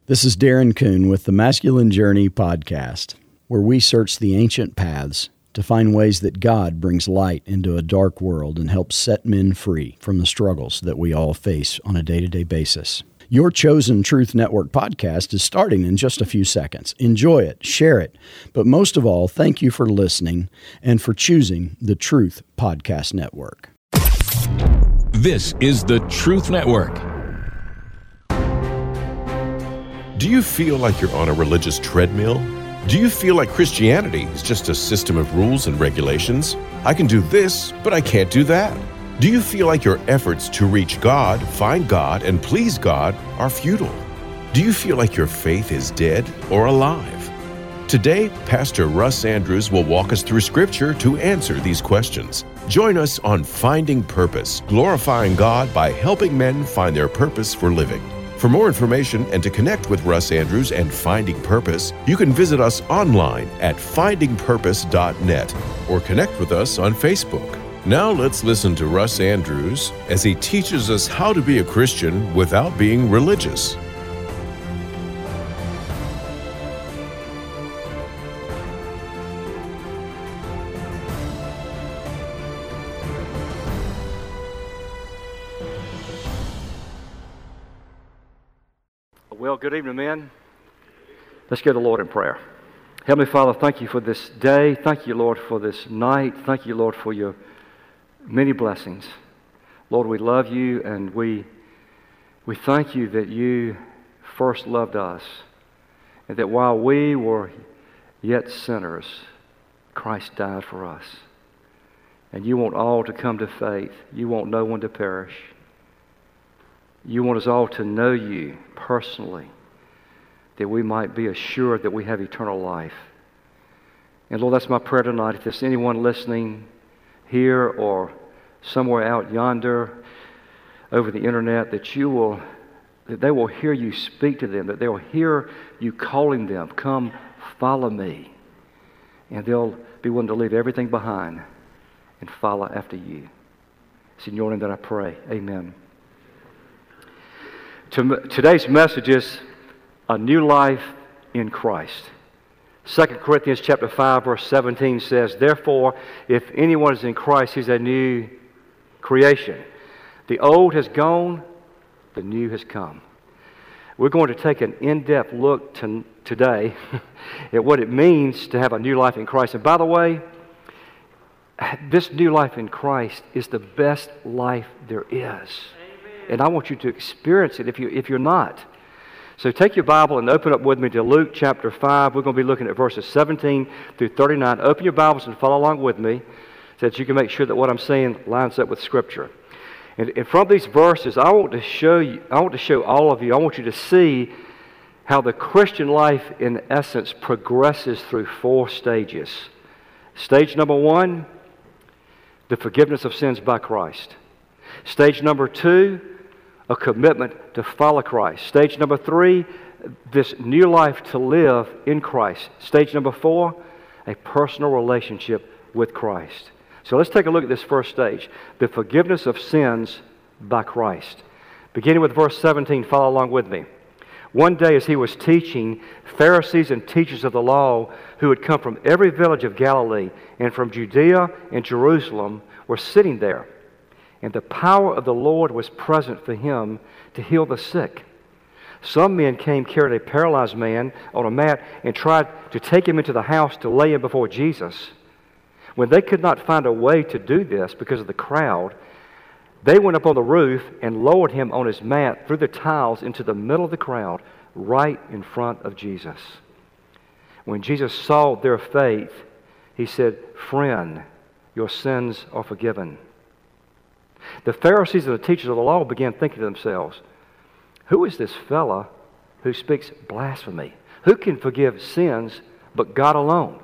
This is Darren Kuhn with the Masculine Journey podcast, where we search the ancient paths to find ways that God brings light into a dark world and helps set men free from the struggles that we all face on a day-to-day basis. Your Chosen Truth Network podcast is starting in just a few seconds. Enjoy it, share it, but most of all, thank you for listening and for choosing the Truth Podcast Network. This is the Truth Network. Do you feel like you're on a religious treadmill? Do you feel like Christianity is just a system of rules and regulations? I can do this, but I can't do that. Do you feel like your efforts to reach God, find God, and please God are futile? Do you feel like your faith is dead or alive? Today, Pastor Russ Andrews will walk us through Scripture to answer these questions. Join us on Finding Purpose, glorifying God by helping men find their purpose for living. For more information and to connect with Russ Andrews and Finding Purpose, you can visit us online at findingpurpose.net or connect with us on Facebook. Now let's listen to Russ Andrews as he teaches us how to be a Christian without being religious. Well, good evening, men. Let's go to the Lord in prayer. Heavenly Father, thank you for this day. Thank you, Lord, for this night. Thank you, Lord, for your many blessings. Lord, we love you, and we thank you that you first loved us, and that while we were yet sinners, Christ died for us. And you want all to come to faith. You want no one to perish. You want us all to know you personally, that we might be assured that we have eternal life. And Lord, that's my prayer tonight. If there's anyone listening here or somewhere out yonder over the internet, that they will hear you speak to them, that they will hear you calling them, come follow me. And they'll be willing to leave everything behind and follow after you. It's in your name that I pray. Amen. Today's message is a new life in Christ. 2 Corinthians chapter 5, verse 17 says, "Therefore, if anyone is in Christ, he's a new creation. The old has gone, the new has come." We're going to take an in-depth look today at what it means to have a new life in Christ. And by the way, this new life in Christ is the best life there is. And I want you to experience it if you're not. So take your Bible and open up with me to Luke chapter 5. We're going to be looking at verses 17 through 39. Open your Bibles and follow along with me so that you can make sure that what I'm saying lines up with Scripture. And from these verses, I want to show all of you, I want you to see how the Christian life in essence progresses through 4 stages. Stage number 1, the forgiveness of sins by Christ. Stage number 2, a commitment to follow Christ. Stage number 3, this new life to live in Christ. Stage number 4, a personal relationship with Christ. So let's take a look at this first stage, the forgiveness of sins by Christ. Beginning with verse 17, follow along with me. One day as he was teaching, Pharisees and teachers of the law who had come from every village of Galilee and from Judea and Jerusalem were sitting there. And the power of the Lord was present for him to heal the sick. Some men came carrying a paralyzed man on a mat and tried to take him into the house to lay him before Jesus. When they could not find a way to do this because of the crowd, they went up on the roof and lowered him on his mat through the tiles into the middle of the crowd, right in front of Jesus. When Jesus saw their faith, he said, "Friend, your sins are forgiven." The Pharisees and the teachers of the law began thinking to themselves, "Who is this fella who speaks blasphemy? Who can forgive sins but God alone?"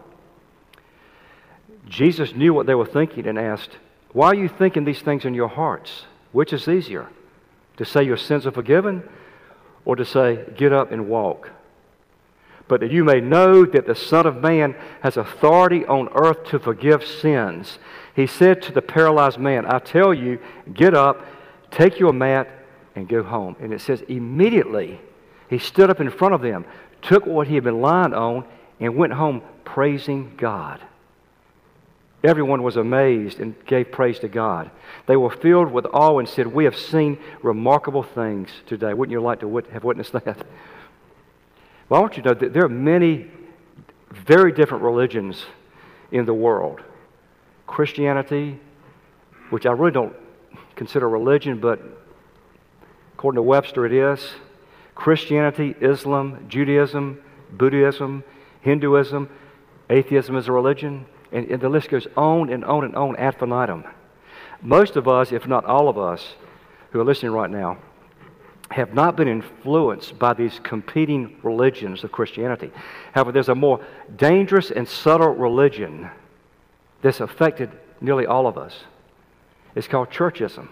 Jesus knew what they were thinking and asked, "Why are you thinking these things in your hearts? Which is easier, to say your sins are forgiven or to say, 'Get up and walk'? But that you may know that the Son of Man has authority on earth to forgive sins." He said to the paralyzed man, "I tell you, get up, take your mat, and go home." And it says, immediately He stood up in front of them, took what he had been lying on, and went home praising God. Everyone was amazed and gave praise to God. They were filled with awe and said, "We have seen remarkable things today." Wouldn't you like to have witnessed that? Well, I want you to know that there are many very different religions in the world. Christianity, which I really don't consider religion, but according to Webster it is. Christianity, Islam, Judaism, Buddhism, Hinduism, atheism is a religion, and the list goes on and on and on ad infinitum. Most of us, if not all of us, who are listening right now, have not been influenced by these competing religions of Christianity. However, there's a more dangerous and subtle religion that's affected nearly all of us. It's called churchism.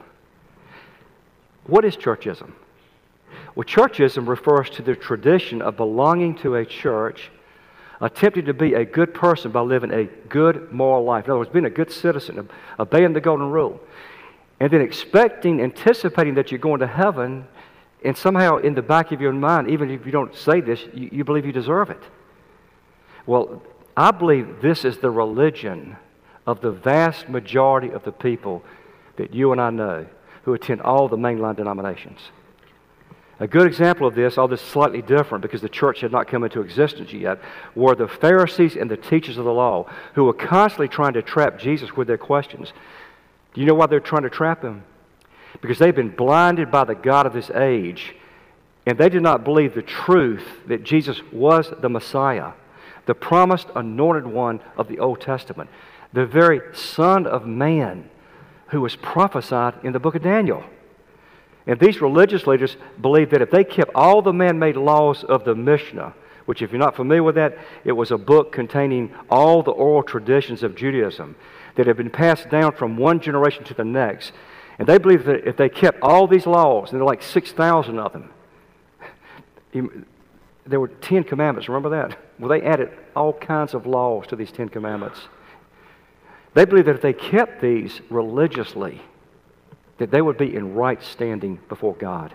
What is churchism? Well, churchism refers to the tradition of belonging to a church, attempting to be a good person by living a good moral life. In other words, being a good citizen, obeying the golden rule, and then anticipating that you're going to heaven, and somehow in the back of your mind, even if you don't say this, you believe you deserve it. Well, I believe this is the religion of the vast majority of the people that you and I know who attend all the mainline denominations. A good example of this, all this is slightly different because the church had not come into existence yet, were the Pharisees and the teachers of the law who were constantly trying to trap Jesus with their questions. Do you know why they're trying to trap him? Because they've been blinded by the God of this age, and they did not believe the truth that Jesus was the Messiah, the promised anointed one of the Old Testament, the very Son of Man who was prophesied in the book of Daniel. And these religious leaders believed that if they kept all the man-made laws of the Mishnah, which if you're not familiar with that, it was a book containing all the oral traditions of Judaism that had been passed down from one generation to the next. And they believed that if they kept all these laws, and there were like 6,000 of them, there were 10 commandments, remember that? Well, they added all kinds of laws to these 10 commandments. They believed that if they kept these religiously, that they would be in right standing before God.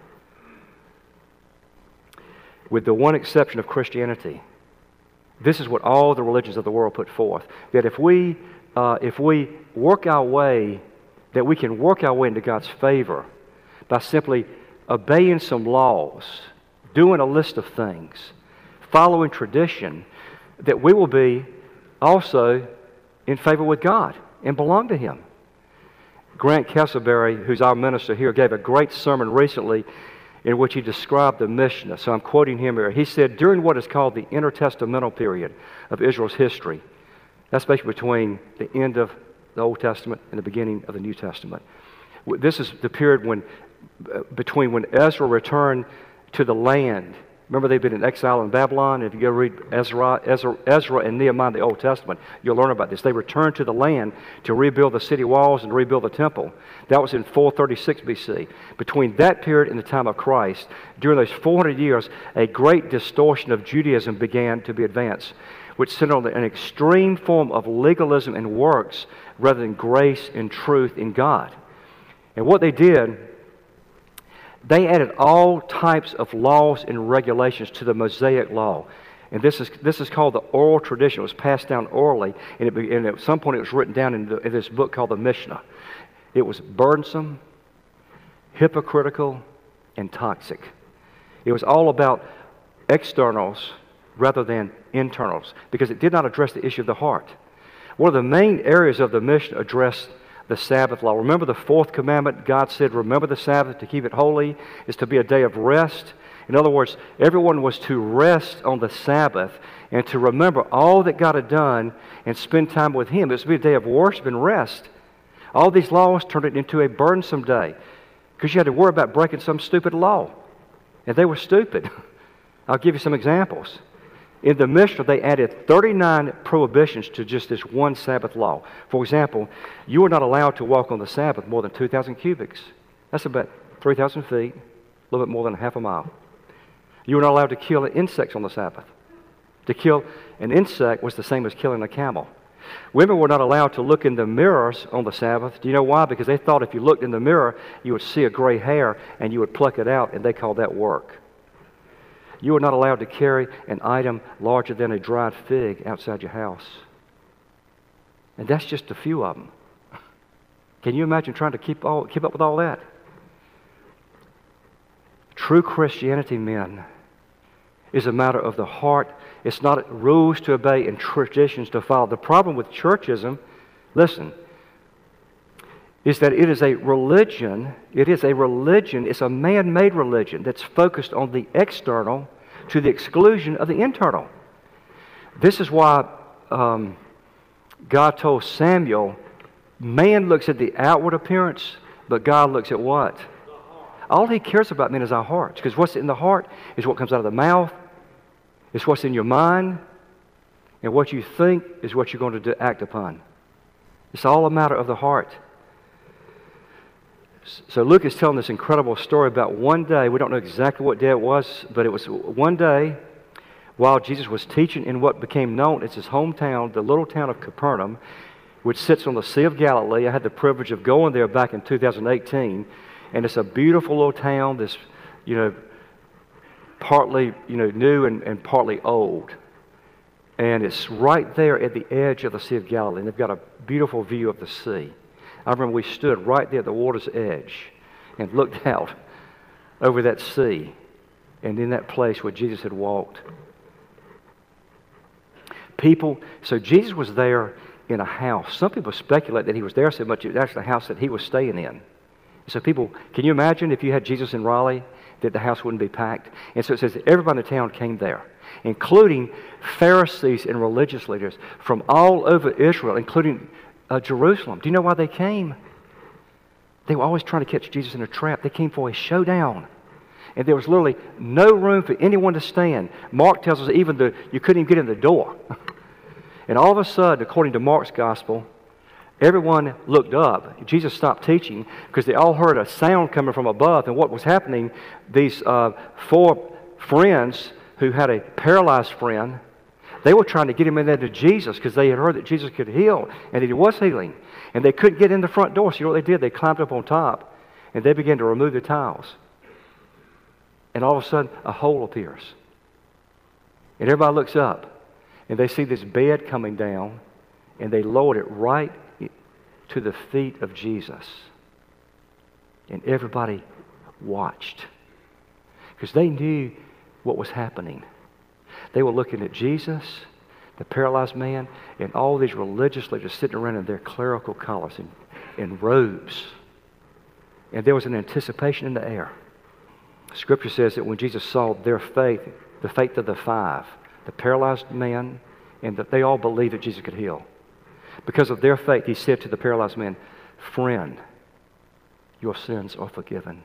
With the one exception of Christianity, this is what all the religions of the world put forth, that if we work our way, that we can work our way into God's favor by simply obeying some laws, doing a list of things, following tradition, that we will be also in favor with God and belong to Him. Grant Castleberry, who's our minister here, gave a great sermon recently in which he described the Mishnah. So I'm quoting him here. He said, during what is called the intertestamental period of Israel's history, that's basically between the end of the Old Testament and the beginning of the New Testament. This is the period between when Ezra returned to the land. Remember, they've been in exile in Babylon. If you go read Ezra and Nehemiah in the Old Testament, you'll learn about this. They returned to the land to rebuild the city walls and to rebuild the temple. That was in 436 BC. Between that period and the time of Christ, during those 400 years, a great distortion of Judaism began to be advanced, which centered on an extreme form of legalism and works rather than grace and truth in God. And what they did, they added all types of laws and regulations to the Mosaic law. And this is called the oral tradition. It was passed down orally, and at some point it was written down in this book called the Mishnah. It was burdensome, hypocritical, and toxic. It was all about externals rather than internals, because it did not address the issue of the heart. One of the main areas of the Mishnah addressed the Sabbath law. Remember the fourth commandment? God said, remember the Sabbath, to keep it holy is to be a day of rest. In other words, everyone was to rest on the Sabbath and to remember all that God had done and spend time with Him. It was to be a day of worship and rest. All these laws turned it into a burdensome day because you had to worry about breaking some stupid law. And they were stupid. I'll give you some examples. In the Mishnah, they added 39 prohibitions to just this one Sabbath law. For example, you were not allowed to walk on the Sabbath more than 2,000 cubics. That's about 3,000 feet, a little bit more than half a mile. You were not allowed to kill insects on the Sabbath. To kill an insect was the same as killing a camel. Women were not allowed to look in the mirrors on the Sabbath. Do you know why? Because they thought if you looked in the mirror, you would see a gray hair and you would pluck it out, and they called that work. You are not allowed to carry an item larger than a dried fig outside your house. And that's just a few of them. Can you imagine trying to keep up with all that? True Christianity, men, is a matter of the heart. It's not rules to obey and traditions to follow. The problem with churchism, listen, is that it is a religion. It's a man-made religion that's focused on the external to the exclusion of the internal. This is why God told Samuel, man looks at the outward appearance, but God looks at what? All He cares about, men, is our hearts. Because what's in the heart is what comes out of the mouth. It's what's in your mind. And what you think is what you're going to act upon. It's all a matter of the heart. So Luke is telling this incredible story about one day. We don't know exactly what day it was, but it was one day while Jesus was teaching in what became known as his hometown, the little town of Capernaum, which sits on the Sea of Galilee. I had the privilege of going there back in 2018, and it's a beautiful little town that's, partly, new and partly old. And it's right there at the edge of the Sea of Galilee, and they've got a beautiful view of the sea. I remember we stood right there at the water's edge and looked out over that sea and in that place where Jesus had walked. So Jesus was there in a house. Some people speculate that he was there so much it was actually the house that he was staying in. So can you imagine if you had Jesus in Raleigh, that the house wouldn't be packed? And so it says that everybody in the town came there, including Pharisees and religious leaders from all over Israel, including Jerusalem. Do you know why they came? They were always trying to catch Jesus in a trap. They came for a showdown. And there was literally no room for anyone to stand. Mark tells us you couldn't even get in the door. And all of a sudden, according to Mark's gospel, everyone looked up. Jesus stopped teaching because they all heard a sound coming from above. And what was happening, these 4 friends who had a paralyzed friend, they were trying to get him in there to Jesus because they had heard that Jesus could heal and that he was healing. And they couldn't get in the front door. So you know what they did? They climbed up on top and they began to remove the tiles. And all of a sudden, a hole appears. And everybody looks up and they see this bed coming down and they lowered it right to the feet of Jesus. And everybody watched because they knew what was happening. They were looking at Jesus, the paralyzed man, and all these religious leaders sitting around in their clerical collars and robes. And there was an anticipation in the air. Scripture says that when Jesus saw their faith, the faith of the 5, the paralyzed man, and that they all believed that Jesus could heal. Because of their faith, he said to the paralyzed man, "Friend, your sins are forgiven."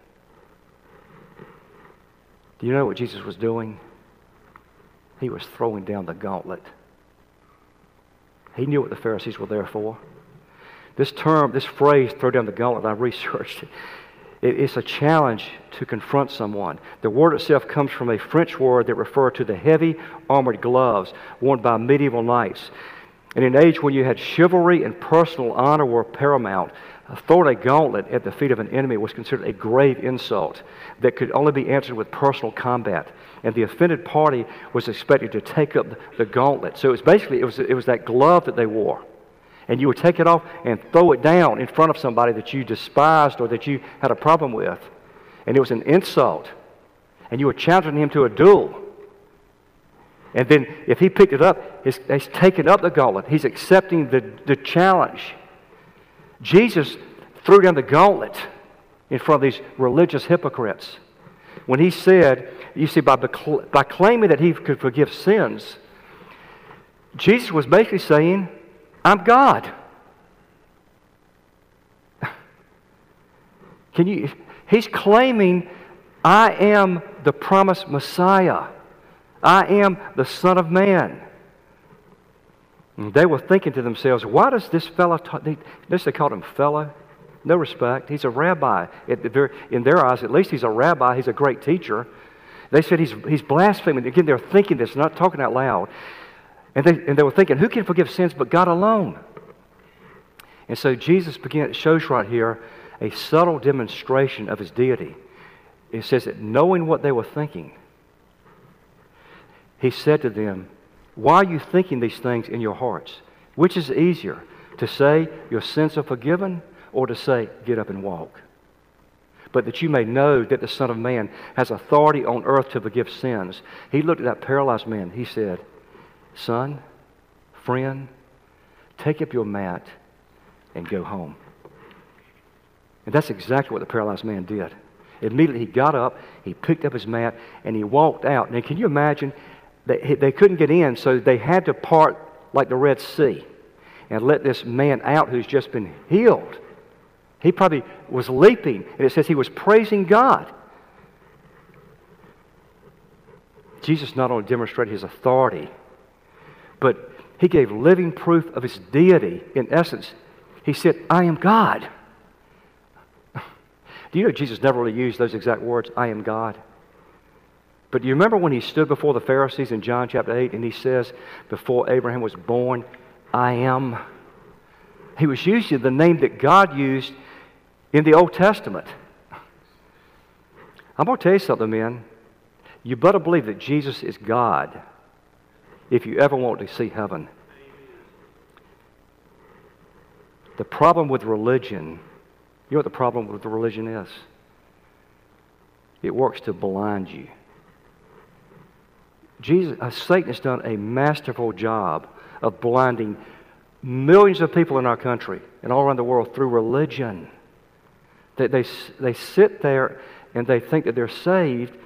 Do you know what Jesus was doing? He was throwing down the gauntlet. He knew what the Pharisees were there for. This phrase, throw down the gauntlet, I researched it. It's a challenge to confront someone. The word itself comes from a French word that referred to the heavy armored gloves worn by medieval knights. In an age when you had chivalry and personal honor were paramount, throwing a gauntlet at the feet of an enemy was considered a grave insult that could only be answered with personal combat. And the offended party was expected to take up the gauntlet. So it was that glove that they wore. And you would take it off and throw it down in front of somebody that you despised or that you had a problem with. And it was an insult. And you were challenging him to a duel. And then if he picked it up, he's taken up the gauntlet. He's accepting the challenge. Jesus threw down the gauntlet in front of these religious hypocrites. When he said, you see, by claiming that he could forgive sins, Jesus was basically saying, I'm God. He's claiming, I am the promised Messiah. I am the Son of Man. And they were thinking to themselves, why does this fellow, they called him fellow, no respect. He's a rabbi. In their eyes, at least he's a rabbi. He's a great teacher. They said he's blaspheming. Again, they're thinking this, not talking out loud. And they were thinking, who can forgive sins but God alone? And so Jesus shows right here a subtle demonstration of his deity. It says that knowing what they were thinking, He said to them, why are you thinking these things in your hearts? Which is easier, to say your sins are forgiven, or to say get up and walk? But that you may know that the Son of Man has authority on earth to forgive sins. He looked at that paralyzed man. He said, son, friend, take up your mat and go home. And that's exactly what the paralyzed man did. Immediately he got up, he picked up his mat, and he walked out. Now can you imagine? They couldn't get in, so they had to part like the Red Sea and let this man out who's just been healed. He probably was leaping, and it says he was praising God. Jesus not only demonstrated his authority, but he gave living proof of his deity. In essence, he said, I am God. Do you know Jesus never really used those exact words, I am God? But do you remember when he stood before the Pharisees in John chapter 8 and he says, before Abraham was born, I am? He was using the name that God used in the Old Testament. I'm going to tell you something, men. You better believe that Jesus is God if you ever want to see heaven. The problem with religion, you know what the problem with religion is? It works to blind you. Satan has done a masterful job of blinding millions of people in our country and all around the world through religion. They sit there and they think that they're saved,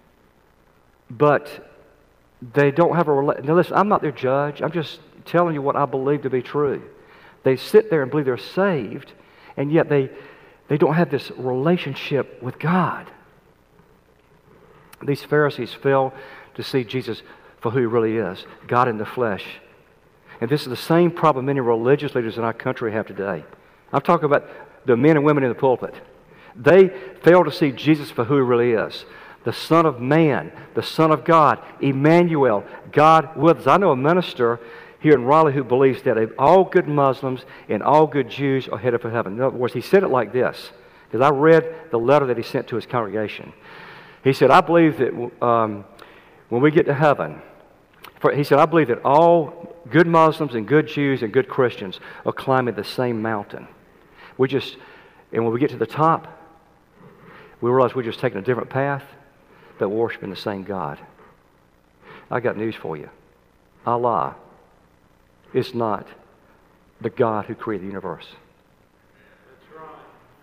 but they don't have a relationship. Now listen, I'm not their judge. I'm just telling you what I believe to be true. They sit there and believe they're saved, and yet they don't have this relationship with God. These Pharisees fail to see Jesus for who he really is, God in the flesh. And this is the same problem many religious leaders in our country have today. I'm talking about the men and women in the pulpit. They fail to see Jesus for who he really is. The Son of Man, the Son of God, Emmanuel, God with us. I know a minister here in Raleigh who believes that all good Muslims and all good Jews are headed for heaven. In other words, he said it like this, because I read the letter that he sent to his congregation. He said, I believe that when we get to heaven, he said, I believe that all good Muslims and good Jews and good Christians are climbing the same mountain. And when we get to the top, we realize we're just taking a different path, but worshiping the same God. I got news for you. Allah is not the God who created the universe. That's right.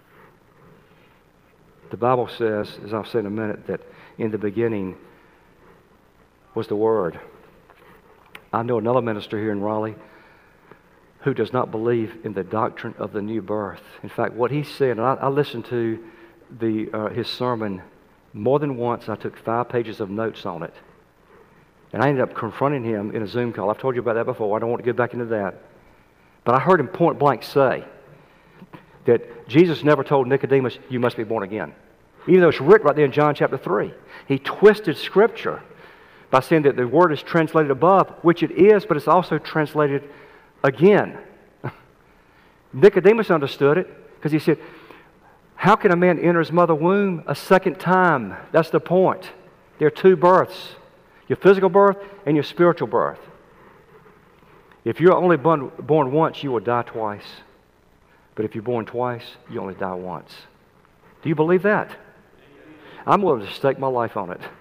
The Bible says, as I'll say in a minute, that in the beginning was the Word. I know another minister here in Raleigh who does not believe in the doctrine of the new birth. In fact, what he said, and I listened to his sermon more than once. I took 5 pages of notes on it. And I ended up confronting him in a Zoom call. I've told you about that before. I don't want to get back into that. But I heard him point blank say that Jesus never told Nicodemus, you must be born again. Even though it's written right there in John chapter 3. He twisted Scripture by saying that the word is translated above, which it is, but it's also translated again. Nicodemus understood it because he said, how can a man enter his mother's womb a second time? That's the point. There are 2 births. Your physical birth and your spiritual birth. If you're only born once, you will die twice. But if you're born twice, you only die once. Do you believe that? I'm willing to stake my life on it.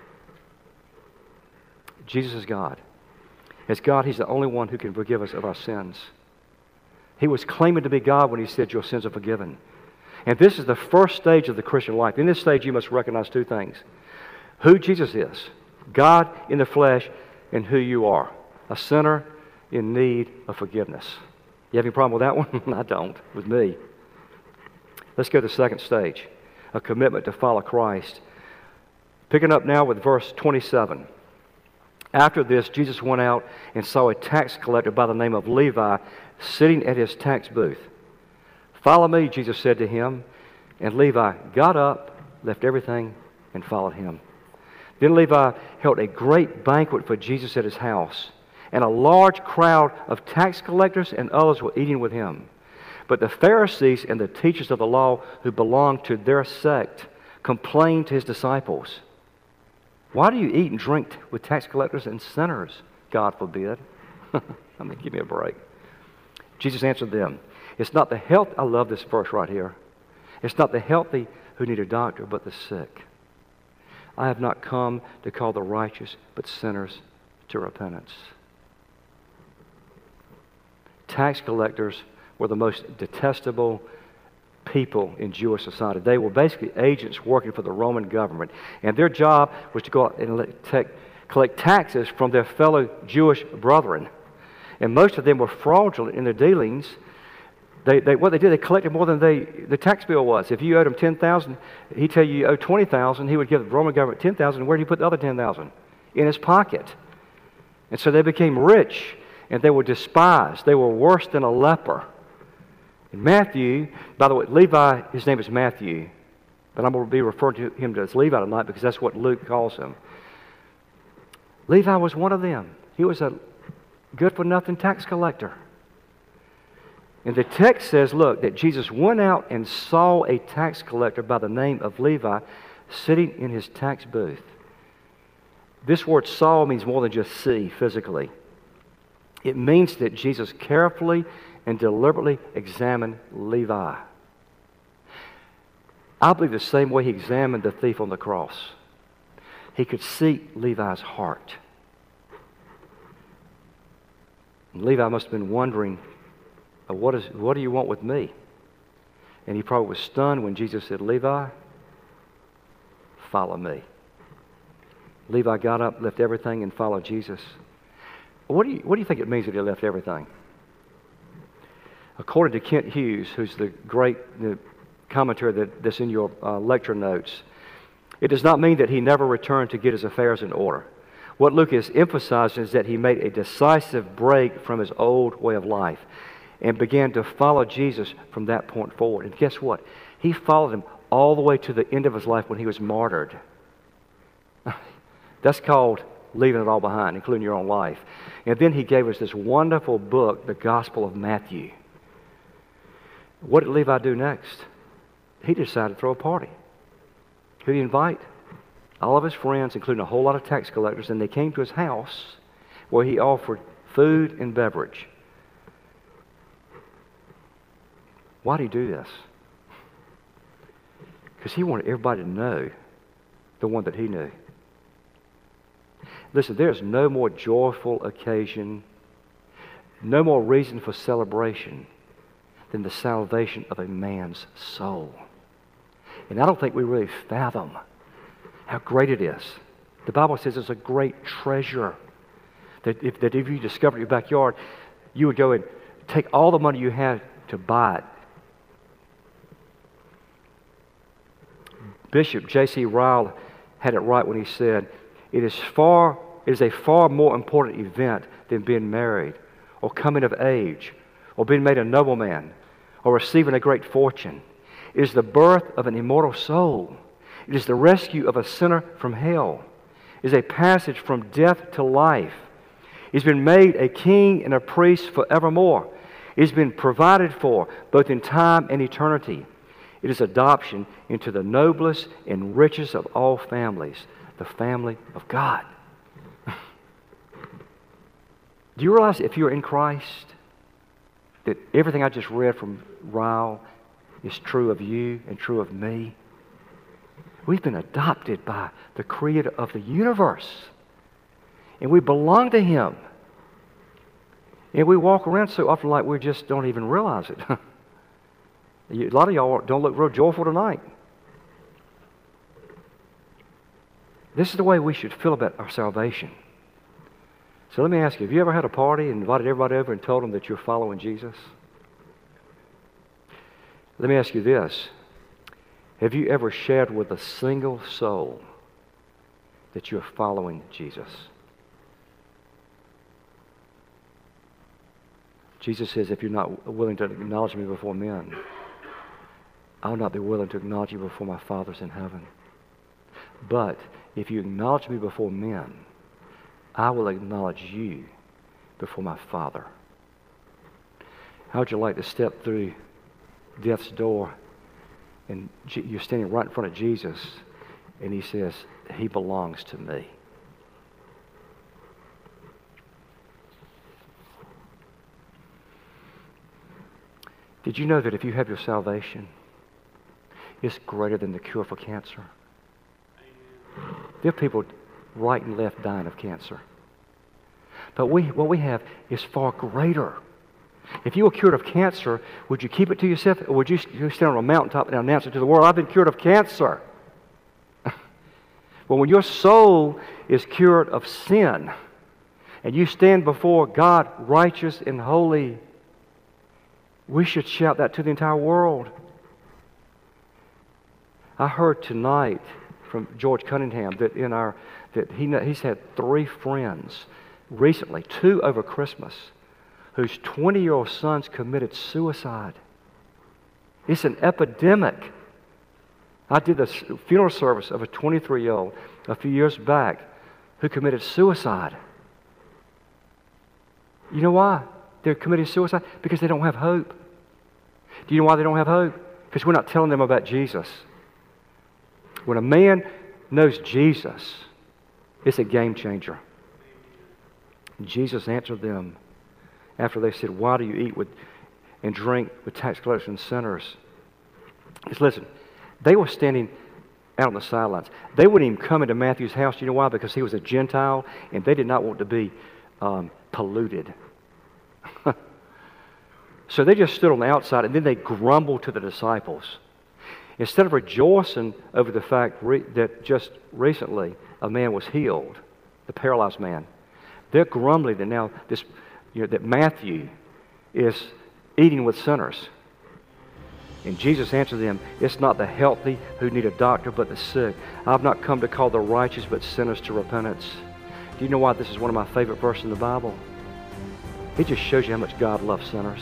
Jesus is God. As God, He's the only one who can forgive us of our sins. He was claiming to be God when He said, your sins are forgiven. And this is the first stage of the Christian life. In this stage, you must recognize 2 things. Who Jesus is, God in the flesh, and who you are, a sinner in need of forgiveness. You have any problem with that one? I don't, with me. Let's go to the second stage, a commitment to follow Christ. Picking up now with verse 27. After this, Jesus went out and saw a tax collector by the name of Levi sitting at his tax booth. Follow me, Jesus said to him. And Levi got up, left everything, and followed him. Then Levi held a great banquet for Jesus at his house, and a large crowd of tax collectors and others were eating with him. But the Pharisees and the teachers of the law who belonged to their sect complained to his disciples. Why do you eat and drink with tax collectors and sinners? God forbid. I mean, give me a break. Jesus answered them, it's not the health, I love this verse right here. It's not the healthy who need a doctor, but the sick. I have not come to call the righteous, but sinners to repentance. Tax collectors were the most detestable people in Jewish society. They were basically agents working for the Roman government, and their job was to go out and collect taxes from their fellow Jewish brethren. And most of them were fraudulent in their dealings. What they did, they collected more than the tax bill was. If you owed him $10,000, he'd tell you owe $20,000. He would give the Roman government $10,000. Where did he put the other $10,000? In his pocket. And so they became rich, and they were despised. They were worse than a leper. And Matthew, by the way, Levi, his name is Matthew, but I'm going to be referring to him as Levi tonight because that's what Luke calls him. Levi was one of them. He was a good-for-nothing tax collector. And the text says, look, that Jesus went out and saw a tax collector by the name of Levi sitting in his tax booth. This word saw means more than just see physically. It means that Jesus carefully and deliberately examined Levi. I believe the same way he examined the thief on the cross. He could see Levi's heart. And Levi must have been wondering, what do you want with me? And he probably was stunned when Jesus said, Levi, follow me. Levi got up, left everything, and followed Jesus. What do you think it means that he left everything? According to Kent Hughes, who's the great commentator that's in your lecture notes, it does not mean that he never returned to get his affairs in order. What Luke is emphasizing is that he made a decisive break from his old way of life and began to follow Jesus from that point forward. And guess what? He followed him all the way to the end of his life when he was martyred. That's called leaving it all behind, including your own life. And then he gave us this wonderful book, the Gospel of Matthew. What did Levi do next? He decided to throw a party. Who did he invite? All of his friends, including a whole lot of tax collectors, and they came to his house where he offered food and beverage. Why did he do this? Because he wanted everybody to know the one that he knew. Listen, there's no more joyful occasion, no more reason for celebration than the salvation of a man's soul. And I don't think we really fathom how great it is. The Bible says it's a great treasure that if you discovered in your backyard, you would go and take all the money you had to buy it. Bishop J.C. Ryle had it right when he said, it is a far more important event than being married or coming of age or being made a nobleman or receiving a great fortune. It is the birth of an immortal soul. It is the rescue of a sinner from hell. It is a passage from death to life. He's been made a king and a priest forevermore. He's been provided for both in time and eternity. It is adoption into the noblest and richest of all families, the family of God. Do you realize if you're in Christ, that everything I just read from Ryle is true of you and true of me? We've been adopted by the Creator of the universe. And we belong to Him. And we walk around so often like we just don't even realize it. A lot of y'all don't look real joyful tonight. This is the way we should feel about our salvation. So let me ask you, have you ever had a party and invited everybody over and told them that you're following Jesus? Let me ask you this. Have you ever shared with a single soul that you're following Jesus? Jesus says, if you're not willing to acknowledge me before men, I'll not be willing to acknowledge you before my Father's in heaven. But if you acknowledge me before men, I will acknowledge you before my Father. How would you like to step through death's door and you're standing right in front of Jesus and He says, He belongs to me. Did you know that if you have your salvation, it's greater than the cure for cancer? There are people right and left dying of cancer. But what we have is far greater. If you were cured of cancer, would you keep it to yourself, or would you stand on a mountaintop and announce it to the world, I've been cured of cancer? Well, when your soul is cured of sin, and you stand before God righteous and holy, we should shout that to the entire world. I heard tonight from George Cunningham that he's had 3 friends recently, 2 over Christmas, whose 20-year-old sons committed suicide. It's an epidemic. I did a funeral service of a 23-year-old a few years back who committed suicide. You know why they're committing suicide? Because they don't have hope. Do you know why they don't have hope? Because we're not telling them about Jesus. When a man knows Jesus, it's a game changer. Jesus answered them after they said, why do you eat and drink with tax collectors and sinners? Just listen, they were standing out on the sidelines. They wouldn't even come into Matthew's house. You know why? Because he was a Gentile, and they did not want to be polluted. So they just stood on the outside, and then they grumbled to the disciples. Instead of rejoicing over the fact that just recently a man was healed, the paralyzed man, they're grumbling that now that Matthew is eating with sinners. And Jesus answered them, it's not the healthy who need a doctor, but the sick. I've not come to call the righteous, but sinners to repentance. Do you know why this is one of my favorite verses in the Bible? It just shows you how much God loves sinners.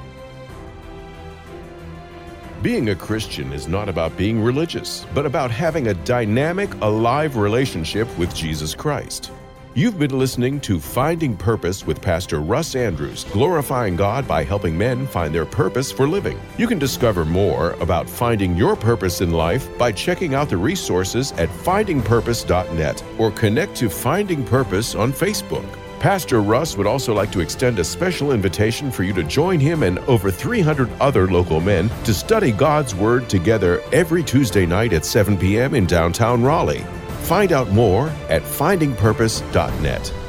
Being a Christian is not about being religious, but about having a dynamic, alive relationship with Jesus Christ. You've been listening to Finding Purpose with Pastor Russ Andrews, glorifying God by helping men find their purpose for living. You can discover more about finding your purpose in life by checking out the resources at findingpurpose.net or connect to Finding Purpose on Facebook. Pastor Russ would also like to extend a special invitation for you to join him and over 300 other local men to study God's Word together every Tuesday night at 7 p.m. in downtown Raleigh. Find out more at findingpurpose.net.